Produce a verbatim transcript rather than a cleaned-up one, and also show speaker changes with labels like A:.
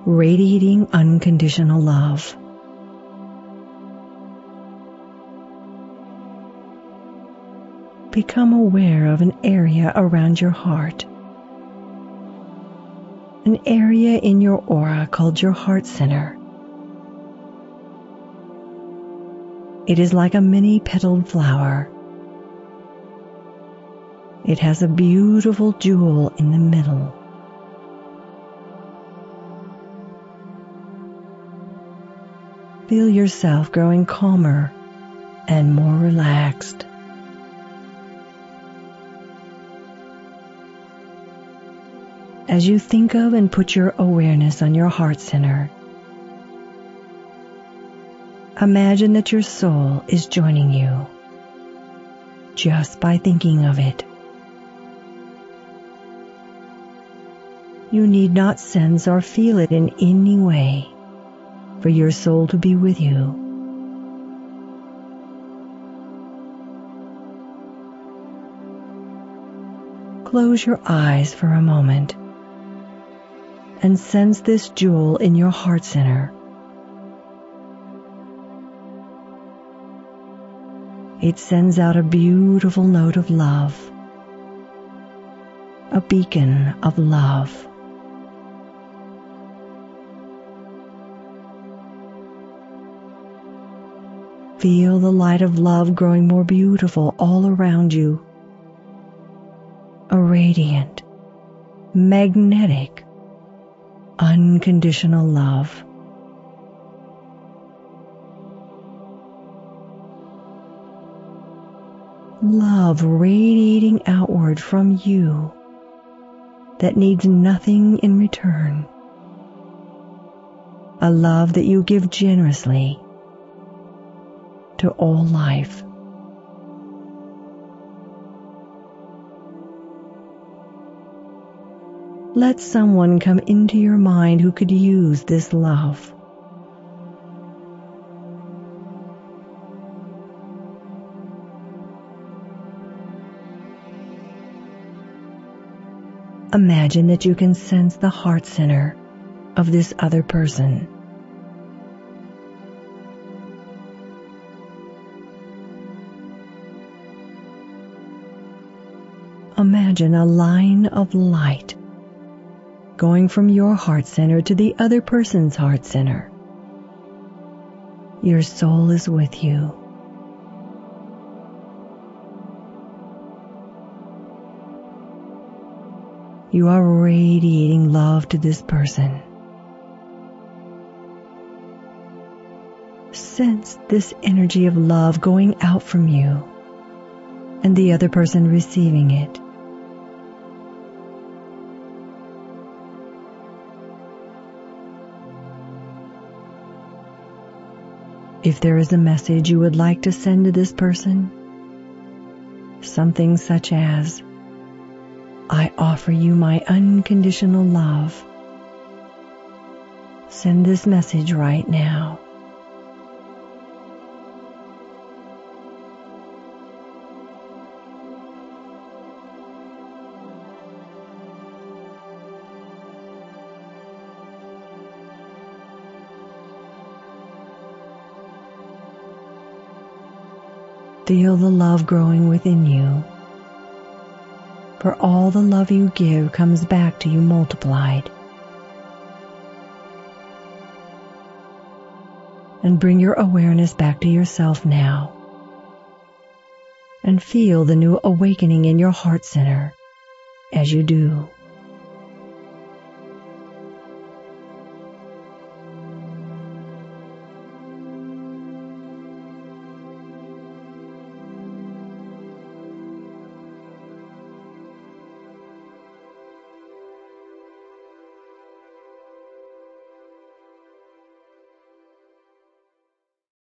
A: radiating unconditional love. Become aware of an area around your heart, an area in your aura called your heart center. It is like a many petaled flower. It has a beautiful jewel in the middle. Feel yourself growing calmer and more relaxed. As you think of and put your awareness on your heart center, imagine that your soul is joining you just by thinking of it. You need not sense or feel it in any way for your soul to be with you. Close your eyes for a moment and sense this jewel in your heart center. It sends out a beautiful note of love, a beacon of love. Feel the light of love growing more beautiful all around you. A radiant, magnetic, unconditional love. Love radiating outward from you that needs nothing in return. A love that you give generously to all life. Let someone come into your mind who could use this love. Imagine that you can sense the heart center of this other person. Imagine a line of light going from your heart center to the other person's heart center. Your soul is with you. You are radiating love to this person. Sense this energy of love going out from you and the other person receiving it. If there is a message you would like to send to this person, something such as, "I offer you my unconditional love," send this message right now. Feel the love growing within you, for all the love you give comes back to you multiplied. And bring your awareness back to yourself now, and feel the new awakening in your heart center as you do.